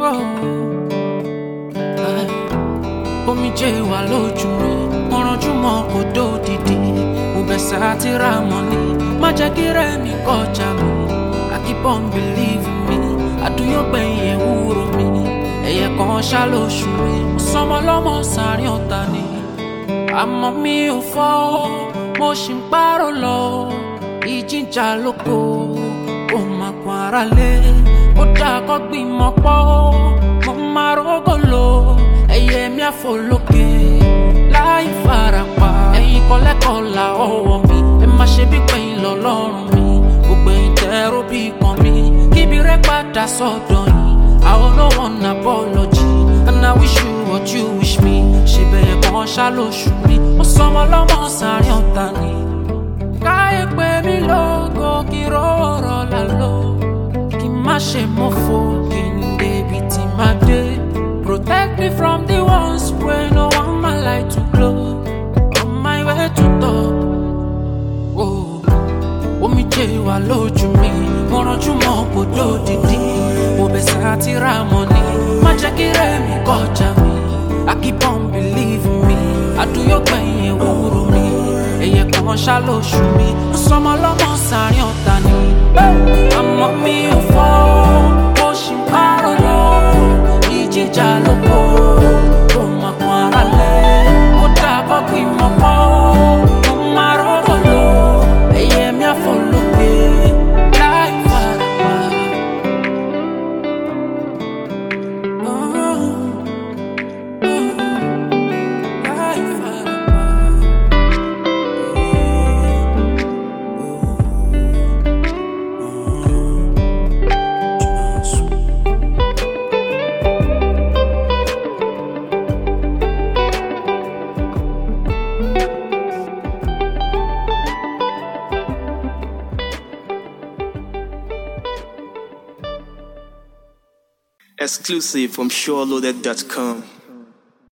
Omijé wà lójú mi, mo rànjú mọ́ odò dídì. Mo bẹ̀ sátírà mọ́ ni, má jẹ́ kí rẹ̀ mi kọjá mi. I keep on believing me, àdúyọ̀ gbẹ̀yìn ewúro mi. Ẹyẹ kan ṣá lóṣù mi, sọmọ lọ́mọ sàárín ọ̀tá ni. Àmọ́ mi ò fọ́, mo ṣì ń pààrọ̀ lọ. Ìjìjà lóko, ó máa kún ara lé. Ó dáa kó gbìmọ̀ pọ̀, mo máa rógò lò. Ẹyẹ mi àfò lókè, láì farapa. Ẹ̀yin kọ́lẹ́kọ̀ọ́ la ọwọ́ mi, ẹ má ṣe bí pẹ̀yìn lọ́lọ́run mi. Gbogbo ẹ̀yin tẹ́rọ bí kan mi, kíbi rẹ̀ padà sọ́dọ̀ yìí. I owe no one apology, and I wish you what you wish me. Ṣé bẹ́ẹ̀ kan ṣá lóṣù mi, ó sọmọ lọ́mọ sàárín ọ̀tá ni. Káyé pé mi lógo, kí rọ̀rọ̀ là lọ. Kí má ṣe mọ́fò, kí n débi tí má dé. Protect me from the ones where no want my light to glow. On my way to top. Oh, omijé wà lójú mi, mo rànjú mọ́ odò dídì. Mo bẹ̀ sátírà mọ́ ni, má jẹ́ kí rẹ̀ mi kọjá mi. I keep on believing me, àdúyọ̀ gbẹ̀yìn ewúro mi. Ẹyẹ kan ṣá lóṣù mi, ó sọmọ lọ́mọ sàárín ọ̀tá ni. Àmọ́ mi ò fọ́, mo ṣì ń pààrọ̀ lọ. Ìjìjà lóko, ó máa kún ara lẹ̀. Ó dáa kó gbìmọ̀ pọ̀, mo máa rọ́rọ̀ lọ. Ẹyẹ mi àfò lókè, láì farapa. Láì farapa. Exclusive from SureLoaded.com.